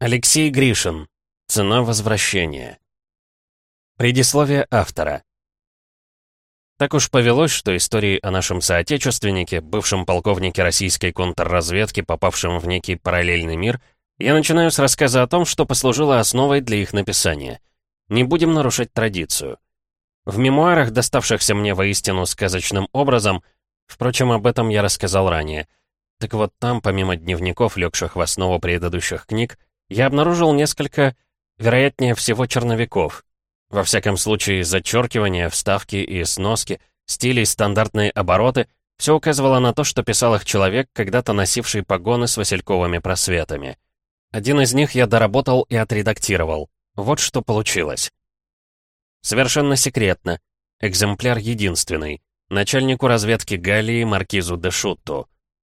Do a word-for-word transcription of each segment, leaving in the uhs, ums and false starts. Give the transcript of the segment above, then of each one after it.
Алексей Гришин. Цена возвращения. Предисловие автора. Так уж повелось, что истории о нашем соотечественнике, бывшем полковнике российской контрразведки, попавшем в некий параллельный мир, я начинаю с рассказа о том, что послужило основой для их написания. Не будем нарушать традицию. В мемуарах, доставшихся мне воистину сказочным образом, впрочем, об этом я рассказал ранее, так вот там, помимо дневников, легших в основу предыдущих книг, я обнаружил несколько, вероятнее всего, черновиков. Во всяком случае, зачеркивания, вставки и сноски, стили, стандартные обороты — все указывало на то, что писал их человек, когда-то носивший погоны с васильковыми просветами. Один из них я доработал и отредактировал. Вот что получилось. Совершенно секретно. Экземпляр единственный. Начальнику разведки Галлии маркизу де Шутту.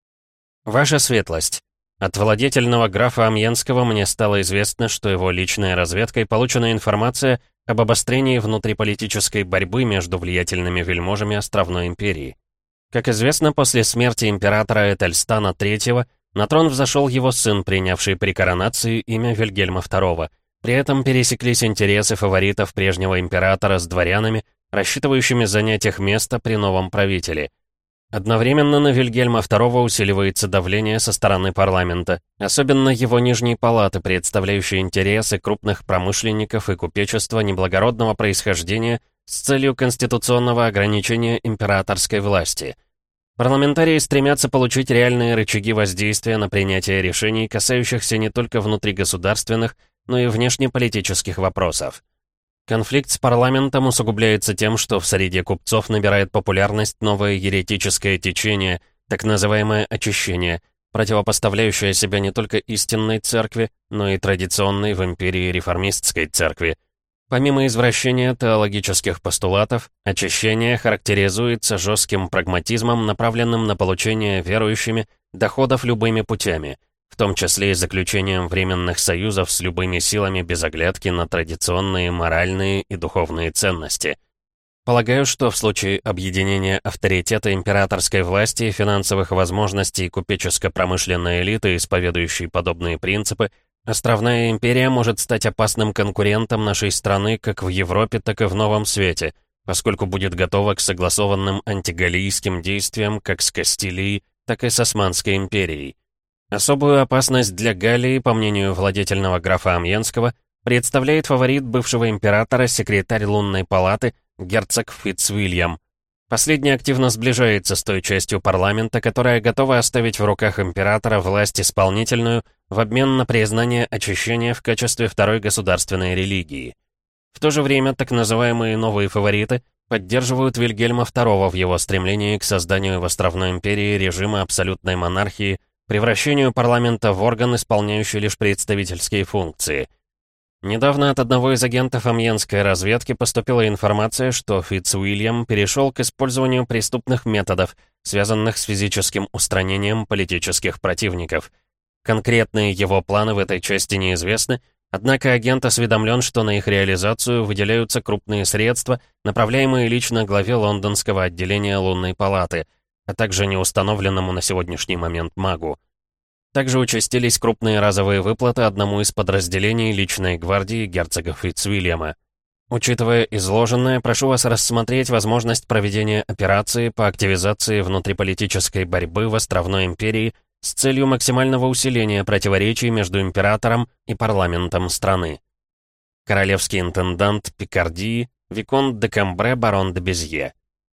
Ваша светлость. От владетельного графа Амьенского мне стало известно, что его личной разведкой получена информация об обострении внутриполитической борьбы между влиятельными вельможами островной империи. Как известно, после смерти императора Этельстана третьего на трон взошел его сын, принявший при коронации имя Вильгельма второго. При этом пересеклись интересы фаворитов прежнего императора с дворянами, рассчитывающими занять их место при новом правителе. Одновременно на Вильгельма второго усиливается давление со стороны парламента, особенно его нижней палаты, представляющей интересы крупных промышленников и купечества неблагородного происхождения с целью конституционного ограничения императорской власти. Парламентарии стремятся получить реальные рычаги воздействия на принятие решений, касающихся не только внутригосударственных, но и внешнеполитических вопросов. Конфликт с парламентом усугубляется тем, что в среде купцов набирает популярность новое еретическое течение, так называемое очищение, противопоставляющее себя не только истинной церкви, но и традиционной в империи реформистской церкви. Помимо извращения теологических постулатов, очищение характеризуется жестким прагматизмом, направленным на получение верующими доходов любыми путями, в том числе и заключением временных союзов с любыми силами без оглядки на традиционные моральные и духовные ценности. Полагаю, что в случае объединения авторитета императорской власти и финансовых возможностей купеческо-промышленной элиты, исповедующей подобные принципы, островная империя может стать опасным конкурентом нашей страны как в Европе, так и в Новом Свете, поскольку будет готова к согласованным антигаллийским действиям как с Кастилией, так и с Османской империей. Особую опасность для Галлии, по мнению владетельного графа Амьенского, представляет фаворит бывшего императора, секретарь лунной палаты, герцог Фицвильям. Последний активно сближается с той частью парламента, которая готова оставить в руках императора власть исполнительную в обмен на признание очищения в качестве второй государственной религии. В то же время так называемые новые фавориты поддерживают Вильгельма второго в его стремлении к созданию в островной империи режима абсолютной монархии, превращению парламента в орган, исполняющий лишь представительские функции. Недавно от одного из агентов амьенской разведки поступила информация, что Фицуильям перешел к использованию преступных методов, связанных с физическим устранением политических противников. Конкретные его планы в этой части неизвестны, однако агент осведомлен, что на их реализацию выделяются крупные средства, направляемые лично главе лондонского отделения лунной палаты, а также неустановленному на сегодняшний момент магу. Также участились крупные разовые выплаты одному из подразделений личной гвардии герцога Фицвильяма. Учитывая изложенное, прошу вас рассмотреть возможность проведения операции по активизации внутриполитической борьбы в островной империи с целью максимального усиления противоречий между императором и парламентом страны. Королевский интендант Пикардии, Виконт де Камбре, барон де Безье.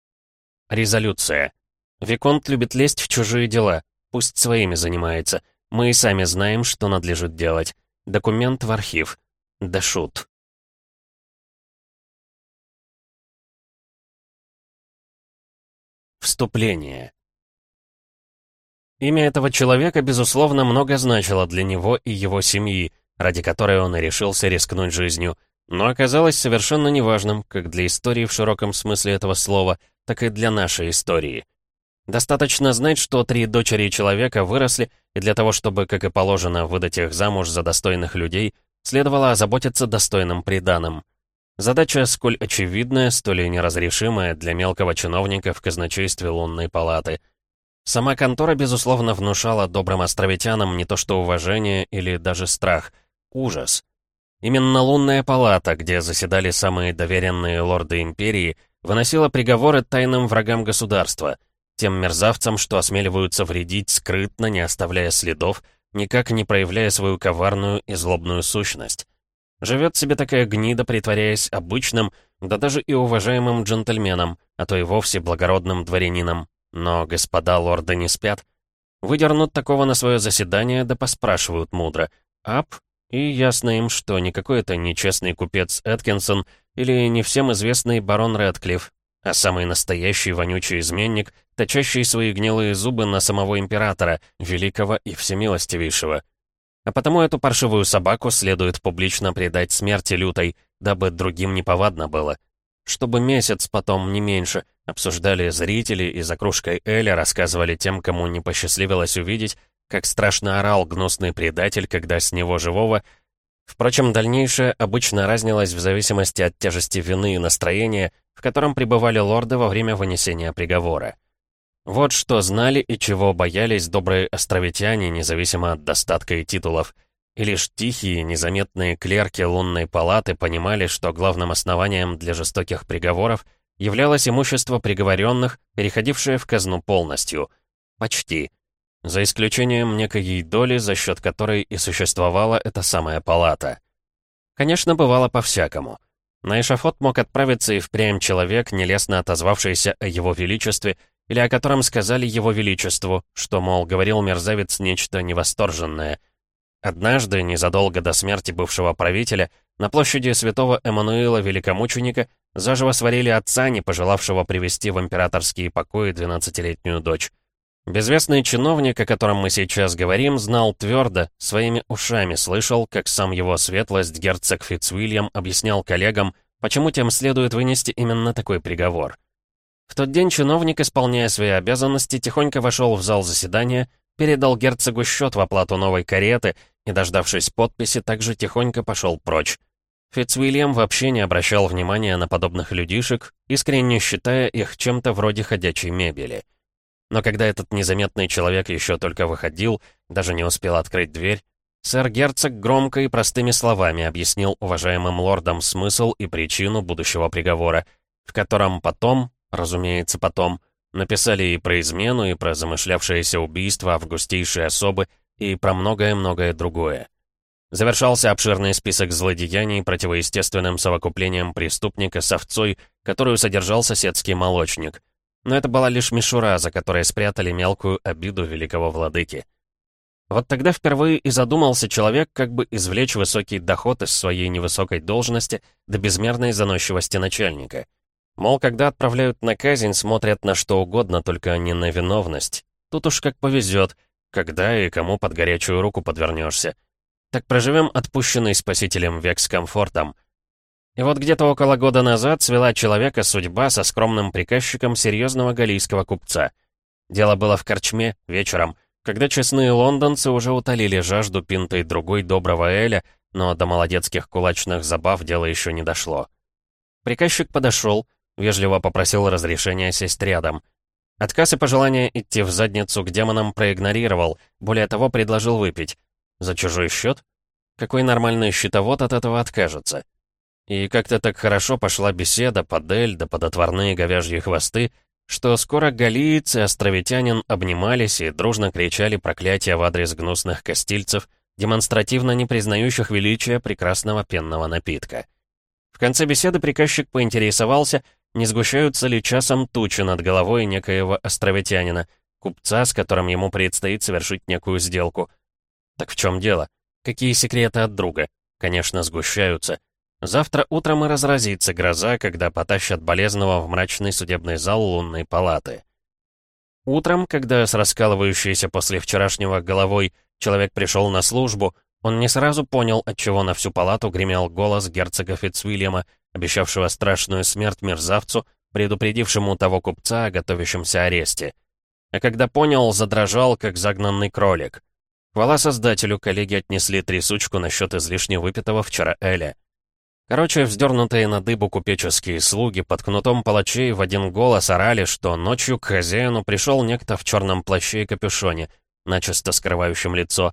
Резолюция. Виконт любит лезть в чужие дела. Пусть своими занимается. Мы и сами знаем, что надлежит делать. Документ в архив. Де Шут. Вступление. Имя этого человека, безусловно, много значило для него и его семьи, ради которой он и решился рискнуть жизнью, но оказалось совершенно неважным как для истории в широком смысле этого слова, так и для нашей истории. Достаточно знать, что три дочери человека выросли, и для того, чтобы, как и положено, выдать их замуж за достойных людей, следовало озаботиться достойным приданым. Задача сколь очевидная, столь и неразрешимая для мелкого чиновника в казначействе лунной палаты. Сама контора, безусловно, внушала добрым островитянам не то что уважение или даже страх. ужас. Именно лунная палата, где заседали самые доверенные лорды империи, выносила приговоры тайным врагам государства, тем мерзавцам, что осмеливаются вредить скрытно, не оставляя следов, никак не проявляя свою коварную и злобную сущность. Живет себе такая гнида, притворяясь обычным, да даже и уважаемым джентльменом, а то и вовсе благородным дворянином. Но господа лорды не спят. Выдернут такого на свое заседание, да поспрашивают мудро. Ап, и ясно им, что никакой это не честный купец Эткинсон или не всем известный барон Рэдклифф, а самый настоящий вонючий изменник, точащий свои гнилые зубы на самого императора, великого и всемилостивейшего. А потому эту паршивую собаку следует публично предать смерти лютой, дабы другим неповадно было. Чтобы месяц потом, не меньше, обсуждали зрители и за кружкой эля рассказывали тем, кому не посчастливилось увидеть, как страшно орал гнусный предатель, когда с него живого. Впрочем, дальнейшее обычно разнилось в зависимости от тяжести вины и настроения, в котором пребывали лорды во время вынесения приговора. Вот что знали и чего боялись добрые островитяне, независимо от достатка и титулов. И лишь тихие, незаметные клерки лунной палаты понимали, что главным основанием для жестоких приговоров являлось имущество приговоренных, переходившее в казну полностью. Почти. За исключением некой доли, за счет которой и существовала эта самая палата. Конечно, бывало по-всякому. На эшафот мог отправиться и впрямь человек, нелестно отозвавшийся о его величестве, или о котором сказали его величеству, что, мол, говорил мерзавец нечто невосторженное. Однажды, незадолго до смерти бывшего правителя, на площади святого Эммануила Великомученика заживо сварили отца, не пожелавшего привести в императорские покои двенадцатилетнюю дочь. Безвестный чиновник, о котором мы сейчас говорим, знал твердо, своими ушами слышал, как сам его светлость герцог Фицуильям объяснял коллегам, почему тем следует вынести именно такой приговор. В тот день чиновник, исполняя свои обязанности, тихонько вошел в зал заседания, передал герцогу счет в оплату новой кареты и, дождавшись подписи, также тихонько пошел прочь. Фицуильям вообще не обращал внимания на подобных людишек, искренне считая их чем-то вроде ходячей мебели. Но когда этот незаметный человек еще только выходил, даже не успел открыть дверь, сэр-герцог громко и простыми словами объяснил уважаемым лордам смысл и причину будущего приговора, в котором потом, разумеется потом, написали и про измену, и про замышлявшееся убийство августейшей особы, и про многое-многое другое. Завершался обширный список злодеяний противоестественным совокуплением преступника с овцой, которую содержал соседский молочник. Но это была лишь мишура, за которой спрятали мелкую обиду великого владыки. Вот тогда впервые и задумался человек, как бы извлечь высокий доход из своей невысокой должности до безмерной заносчивости начальника. Мол, когда отправляют на казнь, смотрят на что угодно, только не на виновность. Тут уж как повезет, когда и кому под горячую руку подвернешься. Так проживем отпущенный спасителем век с комфортом. И вот где-то около года назад свела человека судьба со скромным приказчиком серьезного галлийского купца. Дело было в корчме, вечером, когда честные лондонцы уже утолили жажду пинтой другой доброго эля, но до молодецких кулачных забав дело еще не дошло. Приказчик подошел, вежливо попросил разрешения сесть рядом. Отказ и пожелание идти в задницу к демонам проигнорировал, более того, предложил выпить. За чужой счет? Какой нормальный счетовод от этого откажется? И как-то так хорошо пошла беседа под эль да под отварные говяжьи хвосты, что скоро галлиец и островитянин обнимались и дружно кричали проклятия в адрес гнусных кастильцев, демонстративно не признающих величия прекрасного пенного напитка. В конце беседы приказчик поинтересовался, не сгущаются ли часом тучи над головой некоего островитянина, купца, с которым ему предстоит совершить некую сделку. Так в чем дело? Какие секреты от друга? Конечно, сгущаются. Завтра утром и разразится гроза, когда потащат болезного в мрачный судебный зал лунной палаты. Утром, когда с раскалывающейся после вчерашнего головой человек пришел на службу, он не сразу понял, отчего на всю палату гремел голос герцога Фицуильяма, обещавшего страшную смерть мерзавцу, предупредившему того купца о готовящемся аресте. А когда понял, задрожал, как загнанный кролик. Хвала создателю, коллеги отнесли трясучку насчет излишне выпитого вчера эля. Короче, вздернутые на дыбу купеческие слуги под кнутом палачей в один голос орали, что ночью к хозяину пришел некто в черном плаще и капюшоне, начисто скрывающем лицо,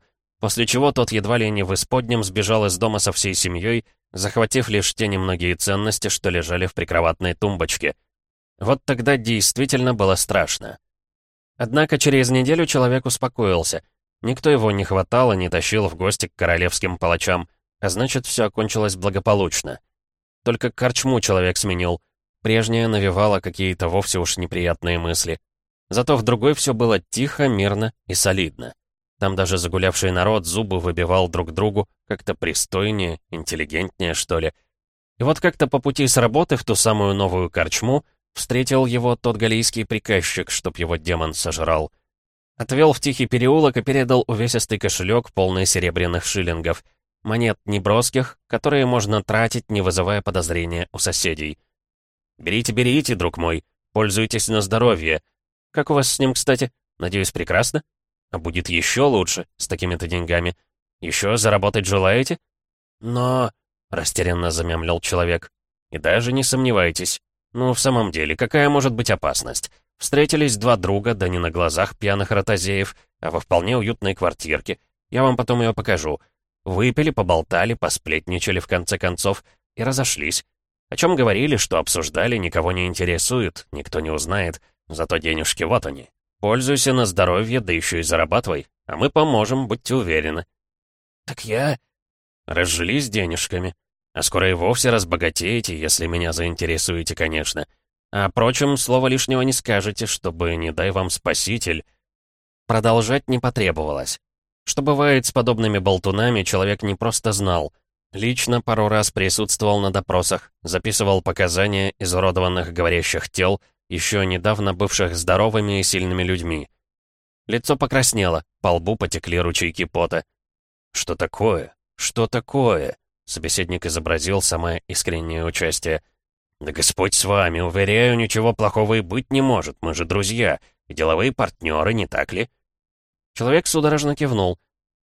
после чего тот едва ли не в исподнем сбежал из дома со всей семьей, захватив лишь те немногие ценности, что лежали в прикроватной тумбочке. Вот тогда действительно было страшно. Однако через неделю человек успокоился. Никто его не хватал и не тащил в гости к королевским палачам, а значит, все окончилось благополучно. Только корчму человек сменил. Прежняя навевала какие-то вовсе уж неприятные мысли. Зато в другой все было тихо, мирно и солидно. Там даже загулявший народ зубы выбивал друг другу, как-то пристойнее, интеллигентнее, что ли. И вот как-то по пути с работы в ту самую новую корчму встретил его тот галийский приказчик, чтоб его демон сожрал. Отвел в тихий переулок и передал увесистый кошелек, полный серебряных шиллингов. Монет неброских, которые можно тратить, не вызывая подозрения у соседей. «Берите, берите, друг мой, пользуйтесь на здоровье. Как у вас с ним, кстати? Надеюсь, прекрасно? А будет еще лучше, с такими-то деньгами. Еще заработать желаете?» «Но...» — растерянно замямлил человек. «И даже не сомневайтесь. Ну, в самом деле, какая может быть опасность? Встретились два друга, да не на глазах пьяных ротозеев, а во вполне уютной квартирке. Я вам потом ее покажу. Выпили, поболтали, посплетничали в конце концов и разошлись. О чем говорили, что обсуждали, никого не интересует, никто не узнает. Зато денежки вот они. Пользуйся на здоровье, да еще и зарабатывай. А мы поможем, будьте уверены». «Так я...» «Разжились денежками. А скоро и вовсе разбогатеете, если меня заинтересуете, конечно. А, впрочем, слова лишнего не скажете, чтобы, не дай вам спаситель». Продолжать не потребовалось. Что бывает с подобными болтунами, человек не просто знал. Лично пару раз присутствовал на допросах, записывал показания изуродованных говорящих тел, еще недавно бывших здоровыми и сильными людьми. Лицо покраснело, по лбу потекли ручейки пота. «Что такое? Что такое?» Собеседник изобразил самое искреннее участие. «Да Господь с вами, уверяю, ничего плохого и быть не может, мы же друзья, и деловые партнеры, не так ли?» Человек судорожно кивнул.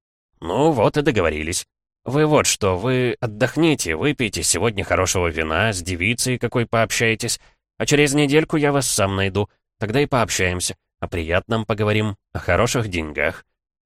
«Ну вот и договорились. Вы вот что, вы отдохните, выпейте сегодня хорошего вина, с девицей какой пообщаетесь, а через недельку я вас сам найду, тогда и пообщаемся, о приятном поговорим, о хороших деньгах».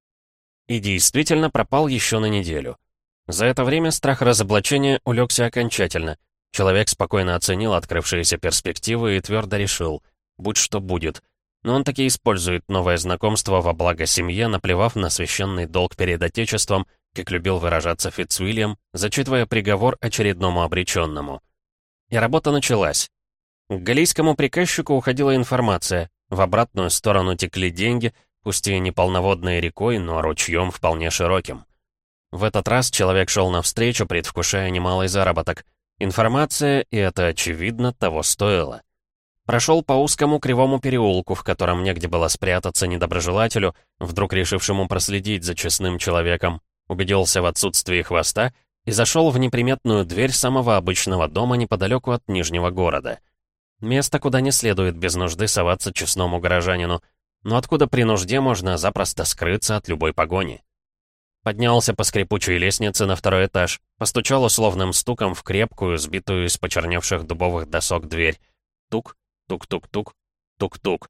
И действительно пропал еще на неделю. За это время страх разоблачения улегся окончательно. Человек спокойно оценил открывшиеся перспективы и твердо решил, будь что будет. Но он таки использует новое знакомство во благо семье, наплевав на священный долг перед Отечеством, как любил выражаться Фицуильям, зачитывая приговор очередному обреченному. И работа началась. К галийскому приказчику уходила информация, в обратную сторону текли деньги, пусть и не полноводной рекой, но ручьем вполне широким. В этот раз человек шел навстречу, предвкушая немалый заработок. Информация, и это очевидно, того стоило. Прошел по узкому кривому переулку, в котором негде было спрятаться недоброжелателю, вдруг решившему проследить за честным человеком, убедился в отсутствии хвоста и зашел в неприметную дверь самого обычного дома неподалеку от Нижнего города. Место, куда не следует без нужды соваться честному горожанину, но откуда при нужде можно запросто скрыться от любой погони. Поднялся по скрипучей лестнице на второй этаж, постучал условным стуком в крепкую, сбитую из почерневших дубовых досок дверь. Тук, тук-тук-тук, тук-тук.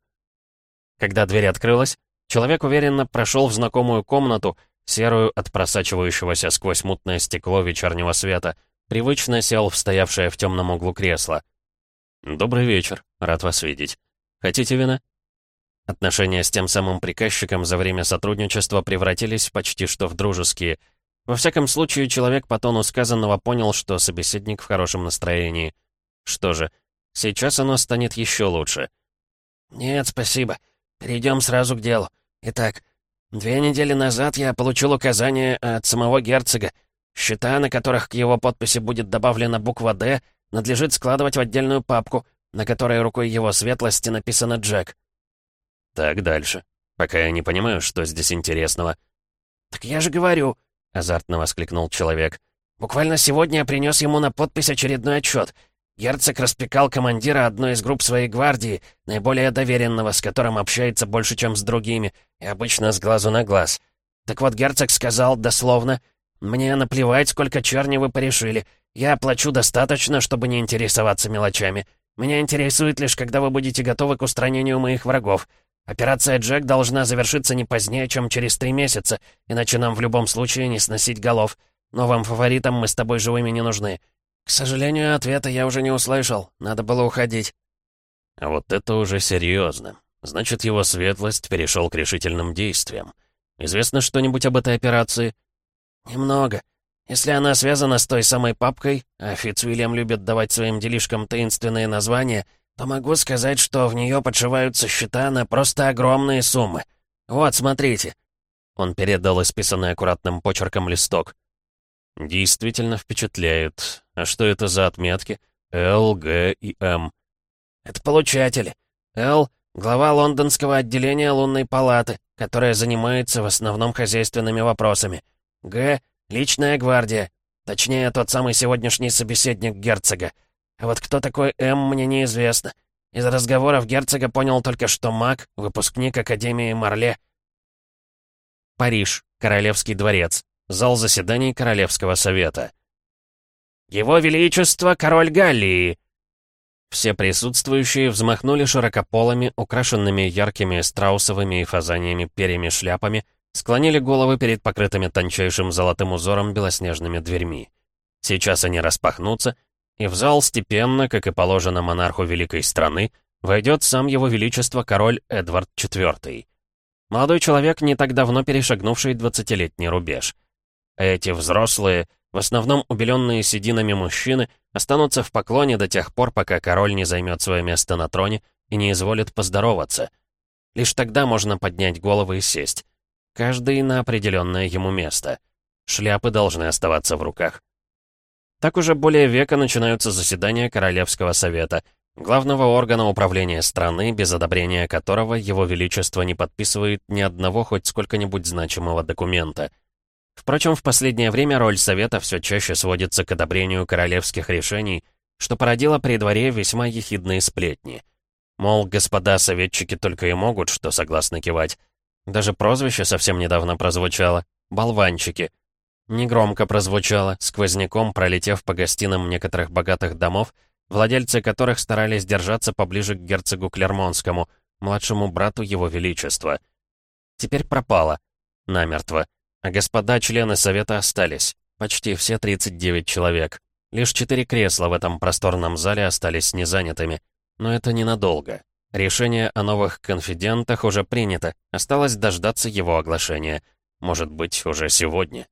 Когда дверь открылась, человек уверенно прошел в знакомую комнату, серую от просачивающегося сквозь мутное стекло вечернего света, привычно сел в стоявшее в темном углу кресло. «Добрый вечер, рад вас видеть. Хотите вина?» Отношения с тем самым приказчиком за время сотрудничества превратились почти что в дружеские. Во всяком случае, человек по тону сказанного понял, что собеседник в хорошем настроении. Что же, сейчас оно станет еще лучше. «Нет, спасибо. Перейдем сразу к делу. Итак, две недели назад я получил указание от самого герцога. Счета, на которых к его подписи будет добавлена буква «Д», надлежит складывать в отдельную папку, на которой рукой его светлости написано «Джек». «Так, дальше. Пока я не понимаю, что здесь интересного». «Так я же говорю», — азартно воскликнул человек. «Буквально сегодня я принес ему на подпись очередной отчет. Герцог распекал командира одной из групп своей гвардии, наиболее доверенного, с которым общается больше, чем с другими, и обычно с глазу на глаз. Так вот, герцог сказал дословно: «Мне наплевать, сколько черни вы порешили. Я плачу достаточно, чтобы не интересоваться мелочами. Меня интересует лишь, когда вы будете готовы к устранению моих врагов. Операция «Джек» должна завершиться не позднее, чем через три месяца, иначе нам в любом случае не сносить голов. Новым фаворитам мы с тобой живыми не нужны. К сожалению, ответа я уже не услышал. Надо было уходить». А вот это уже серьезно. Значит, его светлость перешел к решительным действиям. Известно что-нибудь об этой операции? «Немного. Если она связана с той самой папкой, а Фицуильям любит давать своим делишкам таинственные названия, то могу сказать, что в нее подшиваются счета на просто огромные суммы. Вот, смотрите». Он передал исписанный аккуратным почерком листок. «Действительно впечатляет. А что это за отметки? Л, Г и М?» «Это получатели. Л — глава лондонского отделения лунной палаты, которая занимается в основном хозяйственными вопросами. Г — личная гвардия. Точнее, тот самый сегодняшний собеседник герцога. А вот кто такой М, мне неизвестно. Из разговоров герцога понял только, что маг, выпускник Академии Марле». Париж. Королевский дворец. Зал заседаний Королевского совета. «Его Величество, король Галлии!» Все присутствующие взмахнули широкополыми, украшенными яркими страусовыми и фазаниями перьями шляпами, склонили головы перед покрытыми тончайшим золотым узором белоснежными дверьми. Сейчас они распахнутся, и в зал степенно, как и положено монарху великой страны, войдет сам его величество король Эдвард четвёртый. Молодой человек, не так давно перешагнувший двадцатилетний рубеж. А эти взрослые, в основном убеленные сединами мужчины, останутся в поклоне до тех пор, пока король не займет свое место на троне и не изволит поздороваться. Лишь тогда можно поднять головы и сесть. Каждый на определенное ему место. Шляпы должны оставаться в руках. Так уже более века начинаются заседания Королевского совета, главного органа управления страны, без одобрения которого его величество не подписывает ни одного хоть сколько-нибудь значимого документа. Впрочем, в последнее время роль Совета все чаще сводится к одобрению королевских решений, что породило при дворе весьма ехидные сплетни. Мол, господа советчики только и могут, что согласны кивать. Даже прозвище совсем недавно прозвучало — «болванчики». Негромко прозвучало, сквозняком пролетев по гостиным некоторых богатых домов, владельцы которых старались держаться поближе к герцогу Клермонскому, младшему брату его величества. Теперь пропало. Намертво. А господа члены совета остались. Почти все тридцать девять человек. Лишь четыре кресла в этом просторном зале остались незанятыми. Но это ненадолго. Решение о новых конфидентах уже принято. Осталось дождаться его оглашения. Может быть, уже сегодня.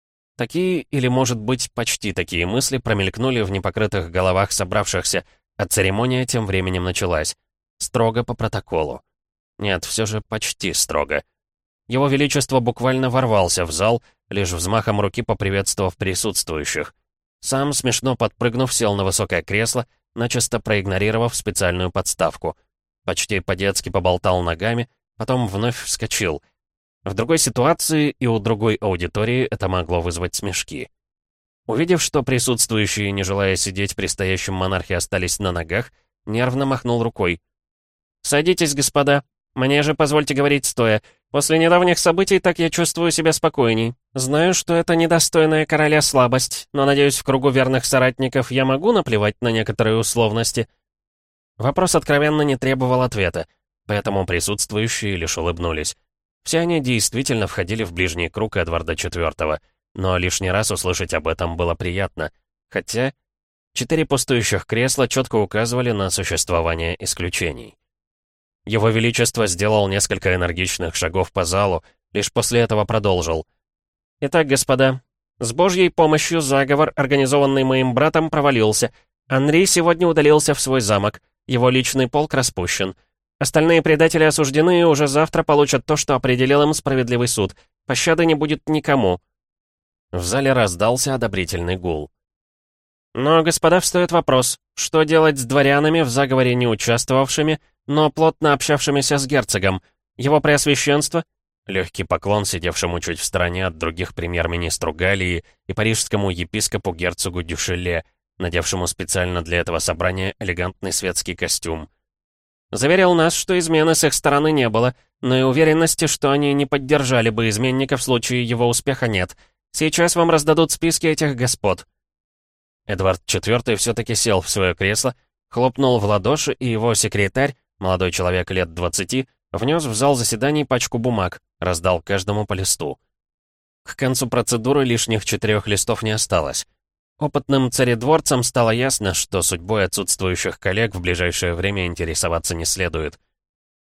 Такие, или, может быть, почти такие мысли промелькнули в непокрытых головах собравшихся, а церемония тем временем началась. Строго по протоколу. Нет, все же почти строго. Его Величество буквально ворвался в зал, лишь взмахом руки поприветствовав присутствующих. Сам, смешно подпрыгнув, сел на высокое кресло, начисто проигнорировав специальную подставку. Почти по-детски поболтал ногами, потом вновь вскочил. В другой ситуации и у другой аудитории это могло вызвать смешки. Увидев, что присутствующие, не желая сидеть при стоящем монархе, остались на ногах, нервно махнул рукой. «Садитесь, господа. Мне же позвольте говорить стоя. После недавних событий так я чувствую себя спокойней. Знаю, что это недостойная короля слабость, но, надеюсь, в кругу верных соратников я могу наплевать на некоторые условности». Вопрос откровенно не требовал ответа, поэтому присутствующие лишь улыбнулись. Все они действительно входили в ближний круг Эдварда четвёртого, но лишний раз услышать об этом было приятно. Хотя четыре пустующих кресла четко указывали на существование исключений. Его Величество сделал несколько энергичных шагов по залу, лишь после этого продолжил. «Итак, господа, с Божьей помощью заговор, организованный моим братом, провалился. Анри сегодня удалился в свой замок, его личный полк распущен. Остальные предатели осуждены и уже завтра получат то, что определил им справедливый суд. Пощады не будет никому». В зале раздался одобрительный гул. «Но, господа, встает вопрос, что делать с дворянами, в заговоре не участвовавшими, но плотно общавшимися с герцогом? Его преосвященство?» Легкий поклон сидевшему чуть в стороне от других премьер-министру Галлии и парижскому епископу герцогу Дюшеле, надевшему специально для этого собрания элегантный светский костюм. Заверил нас, что измены с их стороны не было, но и уверенности, что они не поддержали бы изменника в случае его успеха, нет. Сейчас вам раздадут списки этих господ». Эдвард четвёртый все-таки сел в свое кресло, хлопнул в ладоши, и его секретарь, молодой человек лет двадцати, Внес в зал заседаний пачку бумаг, раздал каждому по листу. К концу процедуры лишних четырех листов не осталось. Опытным царедворцам стало ясно, что судьбой отсутствующих коллег в ближайшее время интересоваться не следует.